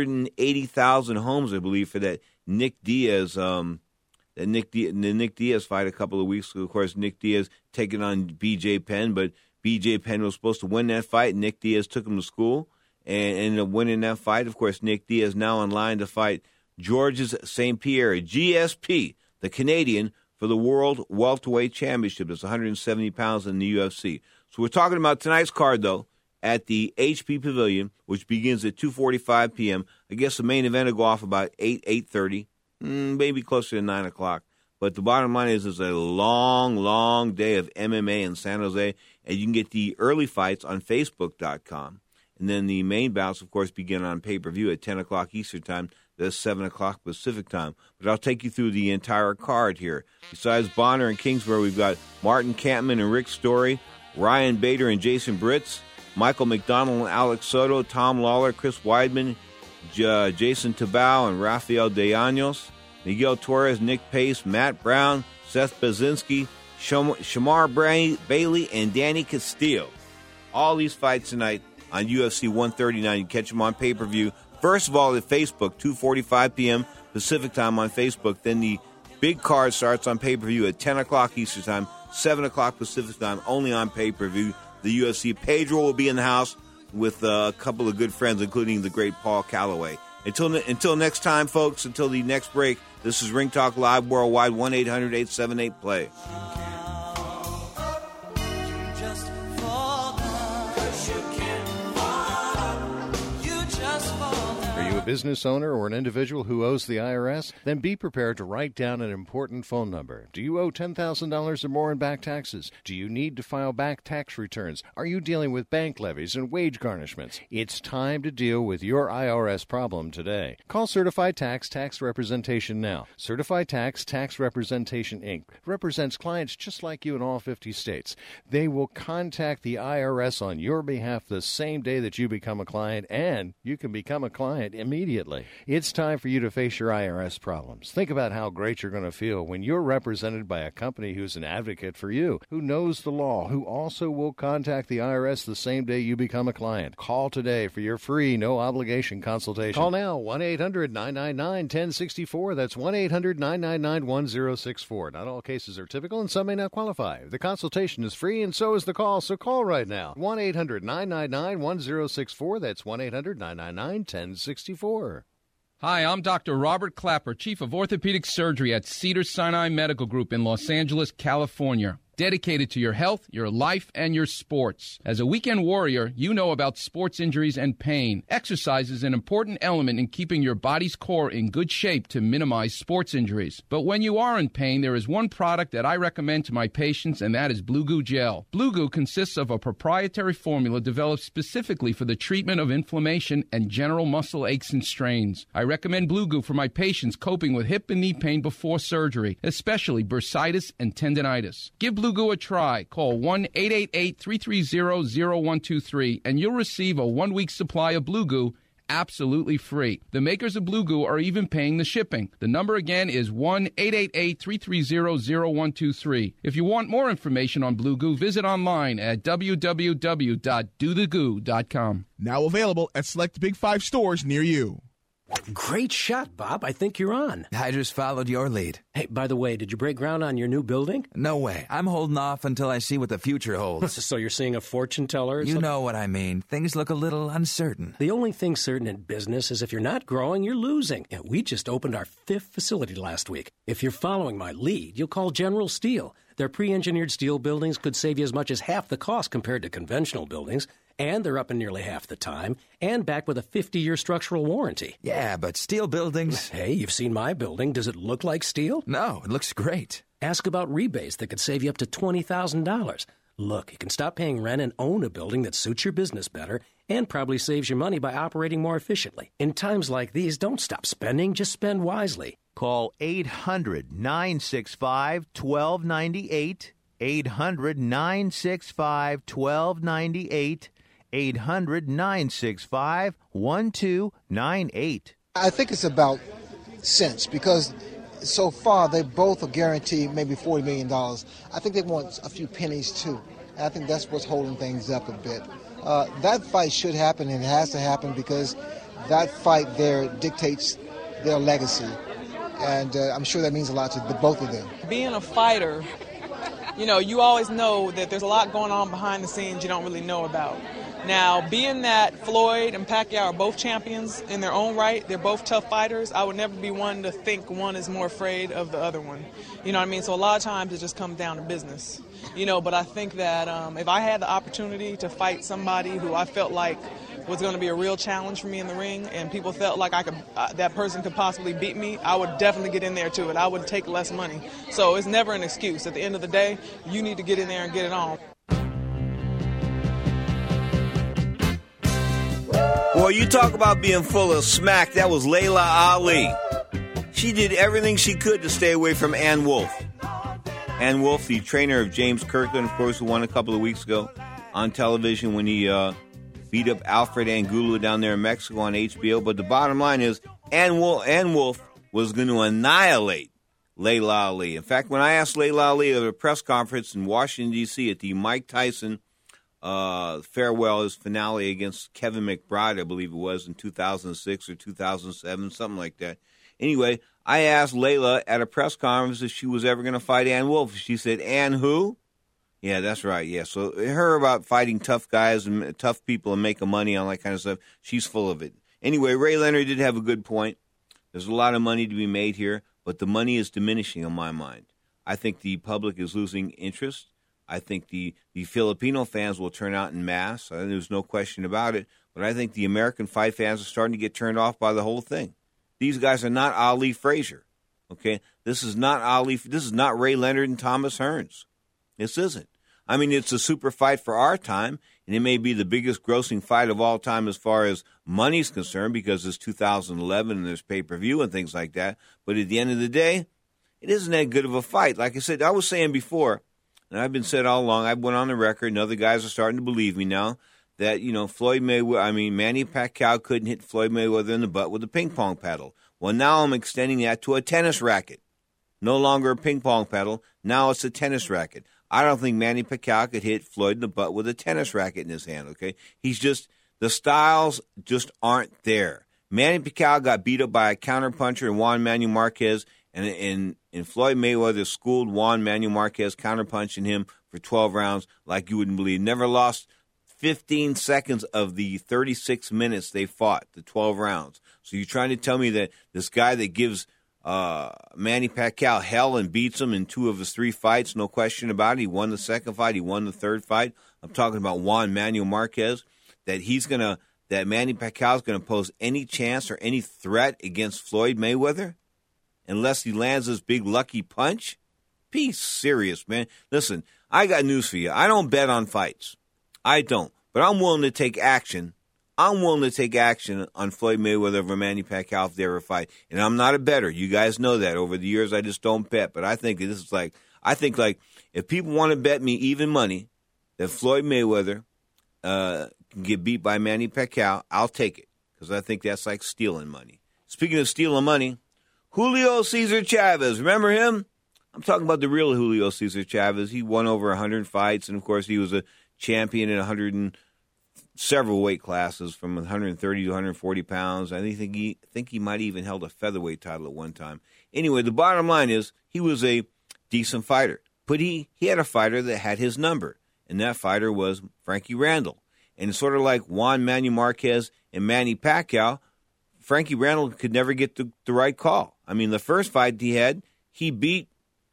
280,000 homes, I believe, for that Nick Diaz the Nick Diaz fight a couple of weeks ago. Of course, Nick Diaz taking on B.J. Penn, but B.J. Penn was supposed to win that fight. Nick Diaz took him to school and ended up winning that fight. Of course, Nick Diaz now in line to fight Georges St. Pierre, GSP, the Canadian, for the World Welterweight Championship. It's 170 pounds in the UFC. So we're talking about tonight's card, though, at the HP Pavilion, which begins at 2:45 p.m. I guess the main event will go off about 8:30, maybe closer to 9 o'clock. But the bottom line is it's a long, long day of MMA in San Jose, and you can get the early fights on Facebook.com. And then the main bouts, of course, begin on pay-per-view at 10 o'clock Eastern Time. That's 7 o'clock Pacific Time. But I'll take you through the entire card here. Besides Bonner and Kingsbury, we've got Martin Kampman and Rick Story, Ryan Bader and Jason Britz, Michael McDonald and Alex Soto, Tom Lawler, Chris Weidman, Jason Tabau and Rafael De Años, Miguel Torres, Nick Pace, Matt Brown, Seth Baczynski, Shamar Bailey, and Danny Castillo. All these fights tonight on UFC 139. You can catch them on pay-per-view. First of all, at Facebook, 2:45 p.m. Pacific Time on Facebook. Then the big card starts on pay-per-view at 10 o'clock Eastern Time, 7 o'clock Pacific Time, only on pay-per-view. The UFC. Pedro will be in the house with a couple of good friends, including the great Paul Calloway. Until next time, folks, until the next break, this is Ring Talk Live Worldwide, 1-800-878-PLAY. Business owner or an individual who owes the IRS? Then be prepared to write down an important phone number. Do you owe $10,000 or more in back taxes? Do you need to file back tax returns? Are you dealing with bank levies and wage garnishments? It's time to deal with your IRS problem today. Call Certified Tax Representation now. Certified Tax Representation, Inc. represents clients just like you in all 50 states. They will contact the IRS on your behalf the same day that you become a client, and you can become a client immediately. It's time for you to face your IRS problems. Think about how great you're going to feel when you're represented by a company who's an advocate for you, who knows the law, who also will contact the IRS the same day you become a client. Call today for your free, no-obligation consultation. Call now, 1-800-999-1064. That's 1-800-999-1064. Not all cases are typical, and some may not qualify. The consultation is free, and so is the call, so call right now. 1-800-999-1064. That's 1-800-999-1064. Hi, I'm Dr. Robert Clapper, Chief of Orthopedic Surgery at Cedars-Sinai Medical Group in Los Angeles, California. Dedicated to your health, your life, and your sports. As a weekend warrior, you know about sports injuries and pain. Exercise is an important element in keeping your body's core in good shape to minimize sports injuries. But when you are in pain, there is one product that I recommend to my patients, and that is Blue Goo Gel. Blue Goo consists of a proprietary formula developed specifically for the treatment of inflammation and general muscle aches and strains. I recommend Blue Goo for my patients coping with hip and knee pain before surgery, especially bursitis and tendinitis. Give Blue Goo a try. Call 1-888-330-0123 and you'll receive a 1-week supply of Blue Goo absolutely free. The makers of Blue Goo are even paying the shipping. The number again is 1-888-330-0123. If you want more information on Blue Goo, visit online at www.dothegoo.com. Now available at select Big 5 stores near you. Great shot, Bob. I think you're on. I just followed your lead. Hey, by the way, did you break ground on your new building? No way. I'm holding off until I see what the future holds. So you're seeing a fortune teller? You know what I mean. Things look a little uncertain. The only thing certain in business is if you're not growing, you're losing. And we just opened our 5th facility last week. If you're following my lead, you'll call General Steel. Their pre-engineered steel buildings could save you as much as half the cost compared to conventional buildings. And they're up in nearly half the time, and backed with a 50-year structural warranty. Yeah, but steel buildings... Hey, you've seen my building. Does it look like steel? No, it looks great. Ask about rebates that could save you up to $20,000. Look, you can stop paying rent and own a building that suits your business better and probably saves you money by operating more efficiently. In times like these, don't stop spending, just spend wisely. Call 800-965-1298, 800-965-1298, 800-965-1298. I think it's about sense because so far they both are guaranteed maybe $40 million. I think they want a few pennies too. And I think that's what's holding things up a bit. That fight should happen and it has to happen because that fight there dictates their legacy. And I'm sure that means a lot to both of them. Being a fighter, you know, you always know that there's a lot going on behind the scenes you don't really know about. Now, being that Floyd and Pacquiao are both champions in their own right, they're both tough fighters, I would never be one to think one is more afraid of the other one. You know what I mean? So a lot of times it just comes down to business. But I think that if I had the opportunity to fight somebody who I felt like was going to be a real challenge for me in the ring, and people felt like that person could possibly beat me, I would definitely get in there to it. I would take less money. So it's never an excuse. At the end of the day, you need to get in there and get it on. Boy, you talk about being full of smack. That was Layla Ali. She did everything she could to stay away from Ann Wolfe. Ann Wolfe, the trainer of James Kirkland, of course, who won a couple of weeks ago on television when he beat up Alfred Angulo down there in Mexico on HBO. But the bottom line is Ann Wolfe was going to annihilate Layla Ali. In fact, when I asked Layla Ali at a press conference in Washington, D.C. at the Mike Tyson farewell, his finale against Kevin McBride, I believe it was, in 2006 or 2007, something like that. Anyway, I asked Layla at a press conference if she was ever going to fight Ann Wolfe. She said, Ann who? Yeah, that's right, yeah. So her about fighting tough guys and tough people and making money on that kind of stuff, she's full of it. Anyway, Ray Leonard did have a good point. There's a lot of money to be made here, but the money is diminishing in my mind. I think the public is losing interest. I think the Filipino fans will turn out en masse. There's no question about it. But I think the American fight fans are starting to get turned off by the whole thing. These guys are not Ali Frazier, okay? This is not Ali. This is not Ray Leonard and Thomas Hearns. This isn't. I mean, it's a super fight for our time, and it may be the biggest grossing fight of all time as far as money's concerned because it's 2011 and there's pay-per-view and things like that. But at the end of the day, it isn't that good of a fight. Like I said, I was saying before, and I've been said all along, I went on the record, and other guys are starting to believe me now, that, Manny Pacquiao couldn't hit Floyd Mayweather in the butt with a ping pong paddle. Well, now I'm extending that to a tennis racket. No longer a ping pong paddle. Now it's a tennis racket. I don't think Manny Pacquiao could hit Floyd in the butt with a tennis racket in his hand, okay? The styles just aren't there. Manny Pacquiao got beat up by a counterpuncher in Juan Manuel Marquez, and Floyd Mayweather schooled Juan Manuel Marquez, counterpunching him for 12 rounds like you wouldn't believe. Never lost 15 seconds of the 36 minutes they fought, the 12 rounds. So you're trying to tell me that this guy that gives Manny Pacquiao hell and beats him in 2 of his 3 fights, no question about it. He won the second fight. He won the third fight. I'm talking about Juan Manuel Marquez, that Manny Pacquiao is going to pose any chance or any threat against Floyd Mayweather unless he lands this big lucky punch? Be serious, man. Listen, I got news for you. I don't bet on fights. I don't. But I'm willing to take action. I'm willing to take action on Floyd Mayweather over Manny Pacquiao if they ever fight. And I'm not a bettor. You guys know that. Over the years, I just don't bet. But I think this is if people want to bet me even money that Floyd Mayweather can get beat by Manny Pacquiao, I'll take it. Because I think that's like stealing money. Speaking of stealing money, Julio Cesar Chavez. Remember him? I'm talking about the real Julio Cesar Chavez. He won over 100 fights. And, of course, he was a champion in several weight classes from 130 to 140 pounds. I think he might even held a featherweight title at one time. Anyway, the bottom line is he was a decent fighter. But he had a fighter that had his number, and that fighter was Frankie Randall. And sort of like Juan Manuel Marquez and Manny Pacquiao, Frankie Randall could never get the right call. I mean, the first fight he had, he beat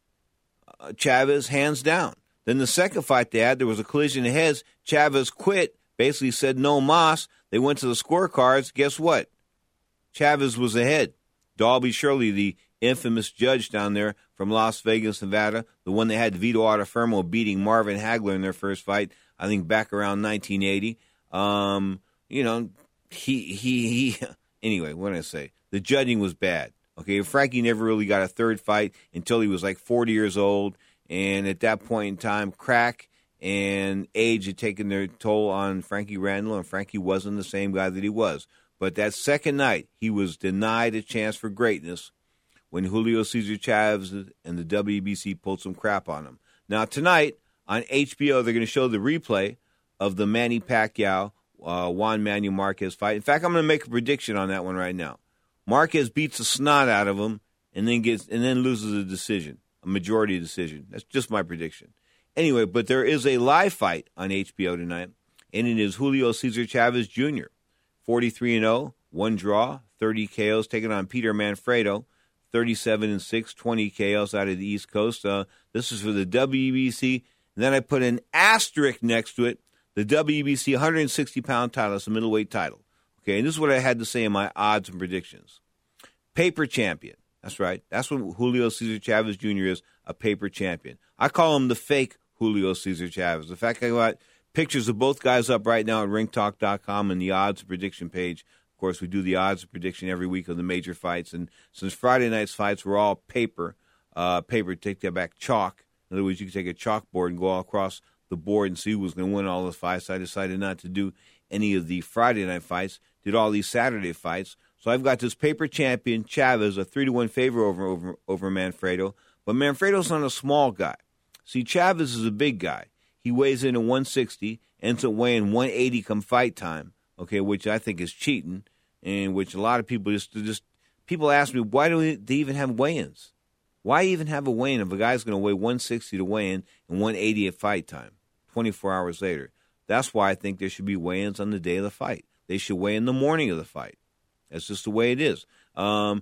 Chavez hands down. Then the second fight they had, there was a collision of heads. Chavez quit, basically said no mas. They went to the scorecards. Guess what? Chavez was ahead. Dalby Shirley, the infamous judge down there from Las Vegas, Nevada, the one that had Vito Artefermo beating Marvin Hagler in their first fight, I think back around 1980. Anyway, what did I say? The judging was bad. Okay, Frankie never really got a third fight until he was like 40 years old. And at that point in time, crack and age had taken their toll on Frankie Randall, and Frankie wasn't the same guy that he was. But that second night, he was denied a chance for greatness when Julio Cesar Chavez and the WBC pulled some crap on him. Now, tonight on HBO, they're going to show the replay of the Manny Pacquiao, Juan Manuel Marquez fight. In fact, I'm going to make a prediction on that one right now. Marquez beats the snot out of him and then loses a decision. A majority decision. That's just my prediction. Anyway, but there is a live fight on HBO tonight, and it is Julio Cesar Chavez Jr., 43-0, 1 draw, 30 KOs, taking on Peter Manfredo, 37-6, 20 KOs out of the East Coast. This is for the WBC. And then I put an asterisk next to it, the WBC 160-pound title. That's a middleweight title. Okay, and this is what I had to say in my odds and predictions. Paper champion. That's right. That's what Julio Cesar Chavez Jr. is, a paper champion. I call him the fake Julio Cesar Chavez. In fact, I got pictures of both guys up right now at ringtalk.com and the odds and prediction page. Of course, we do the odds and prediction every week of the major fights. And since Friday night's fights were all paper, take that back, chalk. In other words, you could take a chalkboard and go all across the board and see who was going to win all the fights. I decided not to do any of the Friday night fights, did all these Saturday fights. So I've got this paper champion, Chavez, a 3-1 favor over Manfredo. But Manfredo's not a small guy. See, Chavez is a big guy. He weighs in at 160, ends up weighing 180 come fight time, okay, which I think is cheating, and which a lot of people just people ask me, why do they even have weigh-ins? Why even have a weigh-in if a guy's going to weigh 160 to weigh in and 180 at fight time, 24 hours later? That's why I think there should be weigh-ins on the day of the fight. They should weigh in the morning of the fight. That's just the way it is. The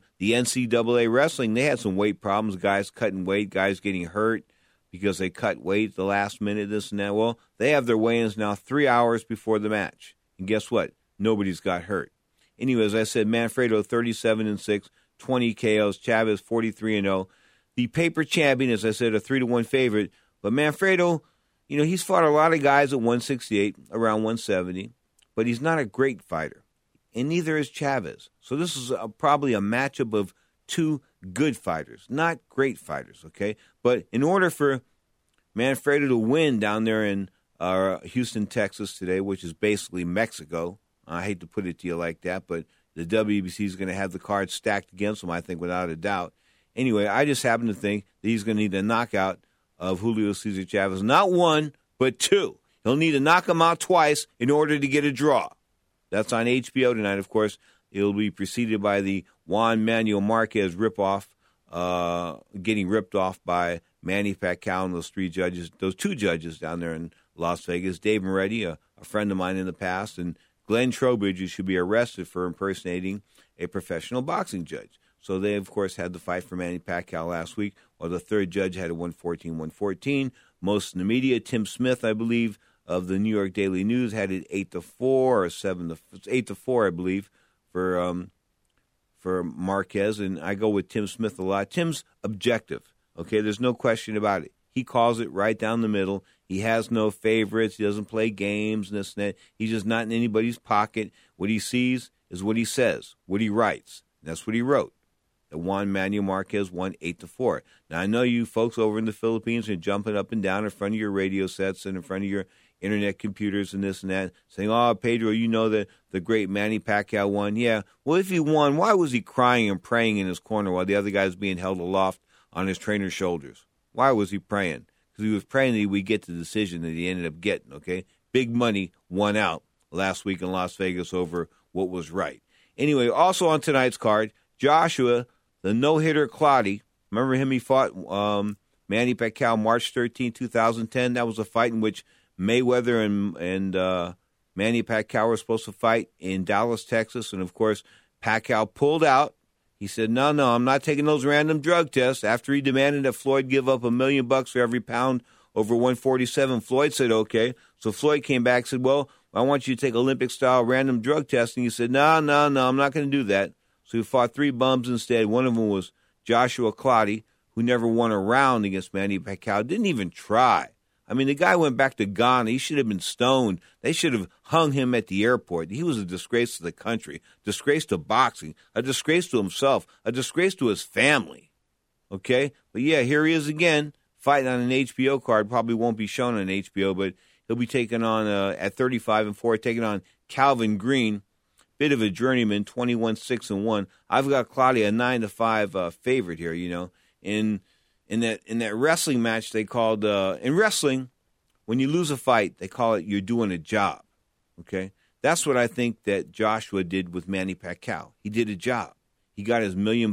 NCAA wrestling, they had some weight problems, guys cutting weight, guys getting hurt because they cut weight the last minute, this and that. Well, they have their weigh-ins now 3 hours before the match. And guess what? Nobody's got hurt. Anyway, as I said, Manfredo 37-6, 20 KOs, Chavez 43-0. The paper champion, as I said, a 3-1 favorite. But Manfredo, he's fought a lot of guys at 168, around 170, but he's not a great fighter. And neither is Chavez. So this is probably a matchup of two good fighters, not great fighters, okay? But in order for Manfredo to win down there in Houston, Texas today, which is basically Mexico, I hate to put it to you like that, but the WBC is going to have the cards stacked against him, I think, without a doubt. Anyway, I just happen to think that he's going to need a knockout of Julio Cesar Chavez. Not one, but two. He'll need to knock him out twice in order to get a draw. That's on HBO tonight, of course. It'll be preceded by the Juan Manuel Marquez ripoff, getting ripped off by Manny Pacquiao and those two judges down there in Las Vegas. Dave Moretti, a friend of mine in the past, and Glenn Trowbridge, who should be arrested for impersonating a professional boxing judge. So they, of course, had the fight for Manny Pacquiao last week, while the third judge had a 114-114. Most in the media, Tim Smith, I believe, of the New York Daily News, had it 8-4 or 8-4, I believe, for Marquez. And I go with Tim Smith a lot. Tim's objective, okay? There's no question about it. He calls it right down the middle. He has no favorites. He doesn't play games and this and that. He's just not in anybody's pocket. What he sees is what he says, what he writes. That's what he wrote. The Juan Manuel Marquez won 8-4. Now, I know you folks over in the Philippines are jumping up and down in front of your radio sets and in front of your internet computers and this and that, saying, oh, Pedro, you know that the great Manny Pacquiao won. Yeah, well, if he won, why was he crying and praying in his corner while the other guy was being held aloft on his trainer's shoulders? Why was he praying? Because he was praying that he would get the decision that he ended up getting, okay? Big money won out last week in Las Vegas over what was right. Anyway, also on tonight's card, Joshua, the no-hitter Clottey. Remember him? He fought Manny Pacquiao March 13, 2010. That was a fight in which Mayweather and Manny Pacquiao were supposed to fight in Dallas, Texas. And, of course, Pacquiao pulled out. He said, no, I'm not taking those random drug tests. After he demanded that Floyd give up $1 million for every pound over 147, Floyd said, okay. So Floyd came back and said, well, I want you to take Olympic-style random drug testing. He said, no, I'm not going to do that. So he fought three bums instead. One of them was Joshua Clottey, who never won a round against Manny Pacquiao, didn't even try. I mean, the guy went back to Ghana. He should have been stoned. They should have hung him at the airport. He was a disgrace to the country, disgrace to boxing, a disgrace to himself, a disgrace to his family. Okay? But, yeah, here he is again, fighting on an HBO card. Probably won't be shown on HBO, but he'll be taking on, at 35-4, taking on Calvin Green. Bit of a journeyman, 21-6-1. I've got Claudia a 9-5 favorite here. In that wrestling match they called in wrestling, when you lose a fight, they call it you're doing a job. Okay, that's what I think that Joshua did with Manny Pacquiao. He did a job. He got his $1 million.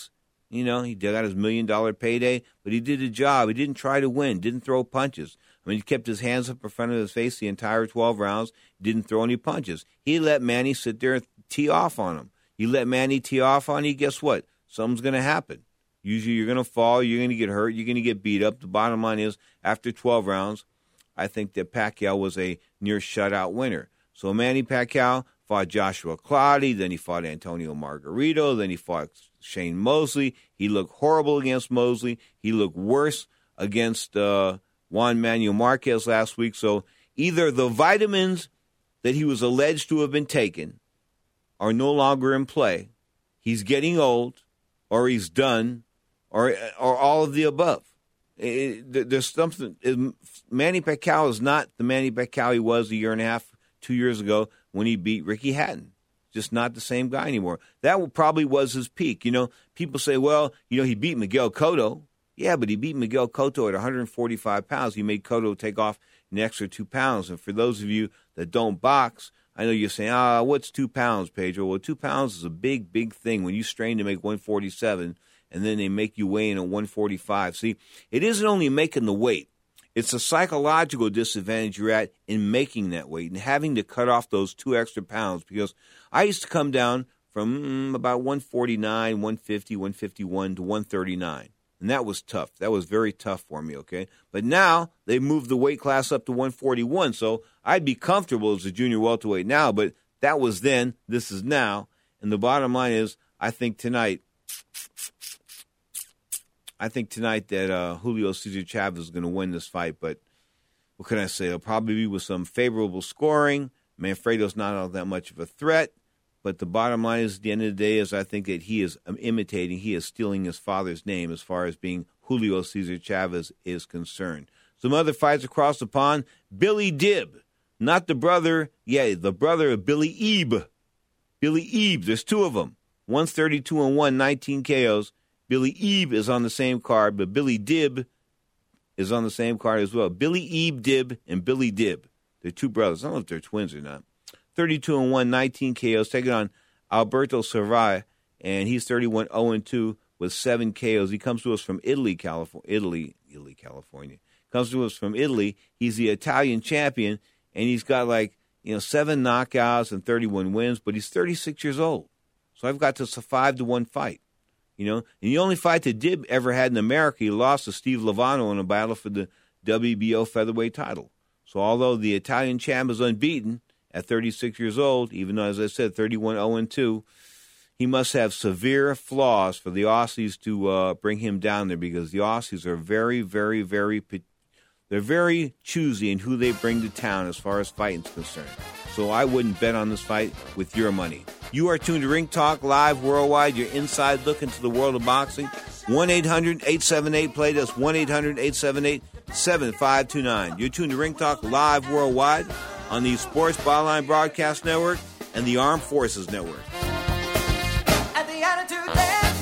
He got his $1 million payday, but he did a job. He didn't try to win. Didn't throw punches. I mean, he kept his hands up in front of his face the entire 12 rounds, didn't throw any punches. He let Manny sit there and tee off on him. You let Manny tee off on you, guess what? Something's going to happen. Usually you're going to fall, you're going to get hurt, you're going to get beat up. The bottom line is, after 12 rounds, I think that Pacquiao was a near shutout winner. So Manny Pacquiao fought Joshua Clottey, then he fought Antonio Margarito, then he fought Shane Mosley. He looked horrible against Mosley. He looked worse against Juan Manuel Marquez last week. So either the vitamins that he was alleged to have been taken are no longer in play, he's getting old, or he's done, or all of the above. There's something. Manny Pacquiao is not the Manny Pacquiao he was a year and a half, 2 years ago when he beat Ricky Hatton. Just not the same guy anymore. That probably was his peak. You know, people say, well, you know, he beat Miguel Cotto. Yeah, but he beat Miguel Cotto at 145 pounds. He made Cotto take off an extra 2 pounds. And for those of you that don't box, I know you're saying, what's 2 pounds, Pedro? Well, 2 pounds is a big, big thing when you strain to make 147 and then they make you weigh in at 145. See, it isn't only making the weight. It's a psychological disadvantage you're at in making that weight and having to cut off those 2 extra pounds, because I used to come down from about 149, 150, 151 to 139. And that was tough. That was very tough for me, okay? But now they moved the weight class up to 141, so I'd be comfortable as a junior welterweight now, but that was then, this is now. And the bottom line is, I think tonight that Julio Cesar Chavez is going to win this fight, but what can I say? It'll probably be with some favorable scoring. Manfredo's not all that much of a threat, but the bottom line is, at the end of the day, is I think that he is stealing his father's name as far as being Julio Cesar Chavez is concerned. Some other fights across the pond, Billy Dibb, not the brother, the brother of Billy Ebe. Billy Ebe, there's 2 of them. One's 32-1, 19 KOs. Billy Ebe is on the same card, but Billy Dibb is on the same card as well. Billy Ebe Dibb and Billy Dibb. They're 2 brothers. I don't know if they're twins or not. 32-1, 19 KOs, taking on Alberto Servai, and he's 31-0-2 with 7 KOs. He comes to us from Italy, California. Comes to us from Italy. He's the Italian champion, and he's got 7 knockouts and 31 wins, but he's 36 years old. So I've got this a 5-1 fight. You know, and the only fight that Dibb ever had in America, he lost to Steve Lovano in a battle for the WBO featherweight title. So although the Italian champ is unbeaten at 36 years old, even though, as I said, 31-0-2, he must have severe flaws for the Aussies to bring him down there, because the Aussies are very, very, they're very choosy in who they bring to town as far as fighting is concerned. So I wouldn't bet on this fight with your money. You are tuned to Ring Talk Live Worldwide, your inside look into the world of boxing. 1-800-878-PLAY. That's 1-800-878-7529. You're tuned to Ring Talk Live Worldwide on the Sports Byline Broadcast Network and the Armed Forces Network. At the Attitude Dance,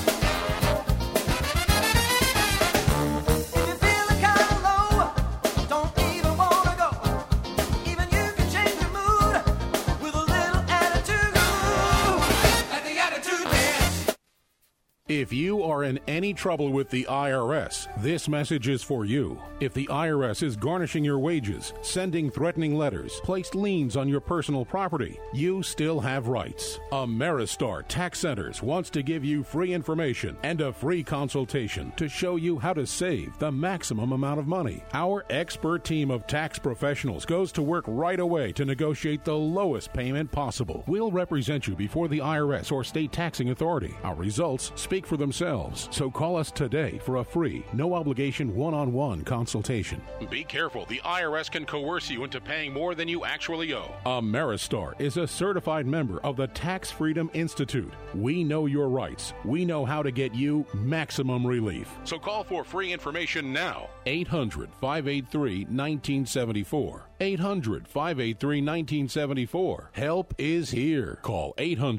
if you're feeling kind of low, don't even want to go. Even you can change your mood with a little attitude. At the Attitude Dance. If you are in any trouble with the IRS, this message is for you. If the IRS is garnishing your wages, sending threatening letters, placed liens on your personal property, you still have rights. Ameristar Tax Centers wants to give you free information and a free consultation to show you how to save the maximum amount of money. Our expert team of tax professionals goes to work right away to negotiate the lowest payment possible. We'll represent you before the IRS or state taxing authority. Our results speak for themselves, so call us today for a free, no-obligation one-on-one consultation. Be careful. The IRS can coerce you into paying more than you actually owe. Ameristar is a certified member of the Tax Freedom Institute. We know your rights. We know how to get you maximum relief. So call for free information now. 800-583-1974. 800-583-1974. Help is here. Call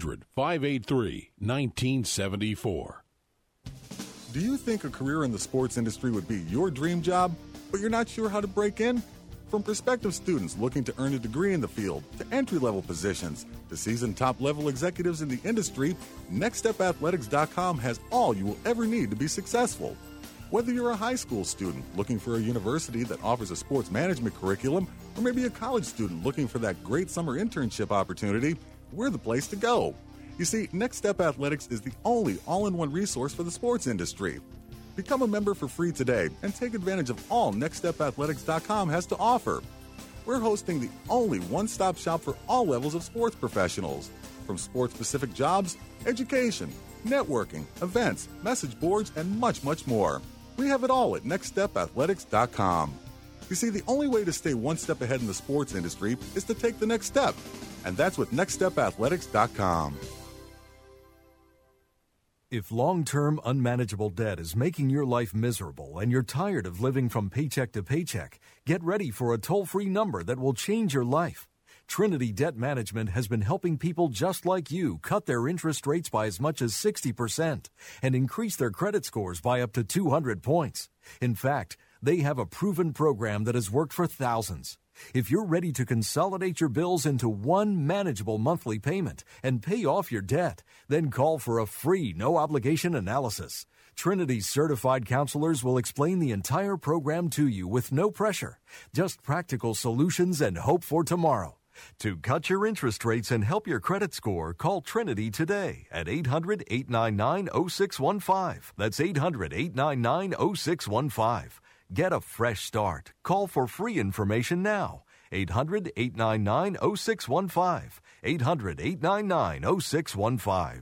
800-583-1974. Do you think a career in the sports industry would be your dream job, but you're not sure how to break in? From prospective students looking to earn a degree in the field, to entry-level positions, to seasoned top-level executives in the industry, NextStepAthletics.com has all you will ever need to be successful. Whether you're a high school student looking for a university that offers a sports management curriculum, or maybe a college student looking for that great summer internship opportunity, we're the place to go. You see, Next Step Athletics is the only all-in-one resource for the sports industry. Become a member for free today and take advantage of all NextStepAthletics.com has to offer. We're hosting the only one-stop shop for all levels of sports professionals, from sports-specific jobs, education, networking, events, message boards, and much, much more. We have it all at NextStepAthletics.com. You see, the only way to stay one step ahead in the sports industry is to take the next step, and that's with NextStepAthletics.com. If long-term unmanageable debt is making your life miserable and you're tired of living from paycheck to paycheck, get ready for a toll-free number that will change your life. Trinity Debt Management has been helping people just like you cut their interest rates by as much as 60% and increase their credit scores by up to 200 points. In fact, they have a proven program that has worked for thousands. If you're ready to consolidate your bills into one manageable monthly payment and pay off your debt, then call for a free, no-obligation analysis. Trinity's certified counselors will explain the entire program to you with no pressure, just practical solutions and hope for tomorrow. To cut your interest rates and help your credit score, call Trinity today at 800-899-0615. That's 800-899-0615. Get a fresh start. Call for free information now. 800-899-0615. 800-899-0615.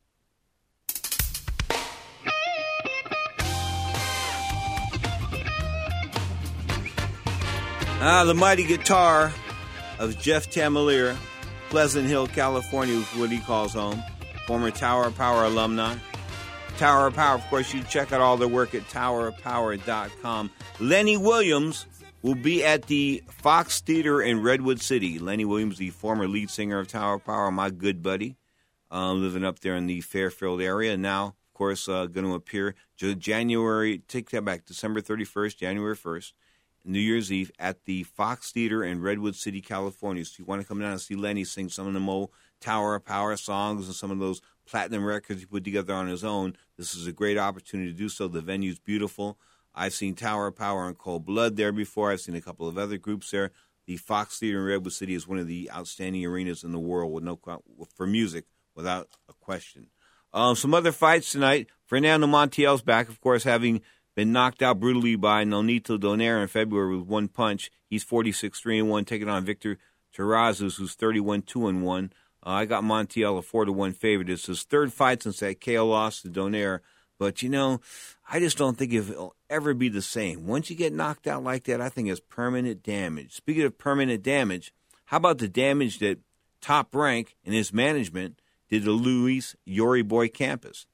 The mighty guitar of Jeff Tamalier, Pleasant Hill, California, is what he calls home. Former Tower of Power alumni. Tower of Power, of course, you check out all their work at towerofpower.com. Lenny Williams will be at the Fox Theater in Redwood City. Lenny Williams, the former lead singer of Tower of Power, my good buddy, living up there in the Fairfield area. Now, of course, going to appear December 31st, January 1st, New Year's Eve at the Fox Theater in Redwood City, California. So you want to come down and see Lenny sing some of the old Tower of Power songs and some of those platinum records he put together on his own. This is a great opportunity to do so. The venue's beautiful. I've seen Tower of Power and Cold Blood there before. I've seen a couple of other groups there. The Fox Theater in Redwood City is one of the outstanding arenas in the world for music, without a question. Some other fights tonight. Fernando Montiel's back, of course, having been knocked out brutally by Nonito Donaire in February with one punch. He's 46-3-1, taking on Victor Terrazas, who's 31-2-1. I got Montiel a 4-1 favorite. It's his third fight since that KO loss to Donaire. But, I just don't think it'll ever be the same. Once you get knocked out like that, I think it's permanent damage. Speaking of permanent damage, how about the damage that Top Rank and his management did to Luis Yori Boy Campos?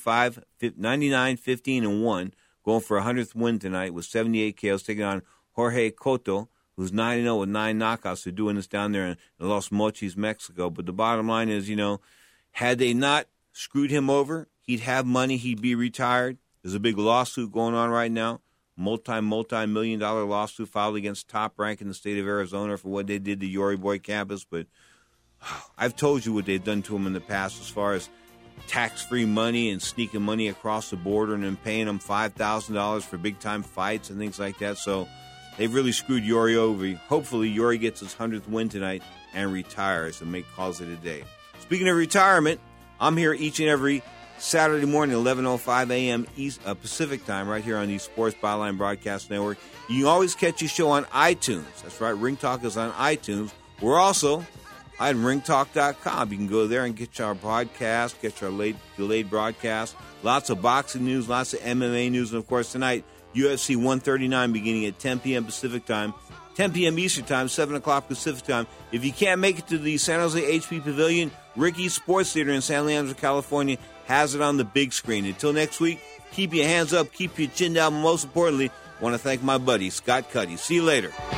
99-15-1, going for a 100th win tonight with 78 KOs, taking on Jorge Cotto, who's 9-0 with 9 knockouts. They're doing this down there in Los Mochis, Mexico. But the bottom line is, had they not screwed him over, he'd have money, he'd be retired. There's a big lawsuit going on right now, multi-million-dollar lawsuit filed against Top Rank in the state of Arizona for what they did to Yori Boy Campos. But I've told you what they've done to him in the past as far as tax-free money and sneaking money across the border and then paying him $5,000 for big-time fights and things like that. So they've really screwed Yori over. Hopefully, Yori gets his 100th win tonight and retires and calls it a day. Speaking of retirement, I'm here each and every Saturday morning, 11:05 a.m. Pacific time, right here on the Sports Byline Broadcast Network. You can always catch your show on iTunes. That's right, Ring Talk is on iTunes. We're also on ringtalk.com. You can go there and get our broadcast, get our delayed broadcast. Lots of boxing news, lots of MMA news, and, of course, tonight, UFC 139 beginning at 10 p.m. Pacific time, 10 p.m. Eastern time, 7 o'clock Pacific time. If you can't make it to the San Jose HP Pavilion, Ricky's Sports Theater in San Leandro, California, has it on the big screen. Until next week, keep your hands up, keep your chin down. Most importantly, I want to thank my buddy, Scott Cuddy. See you later.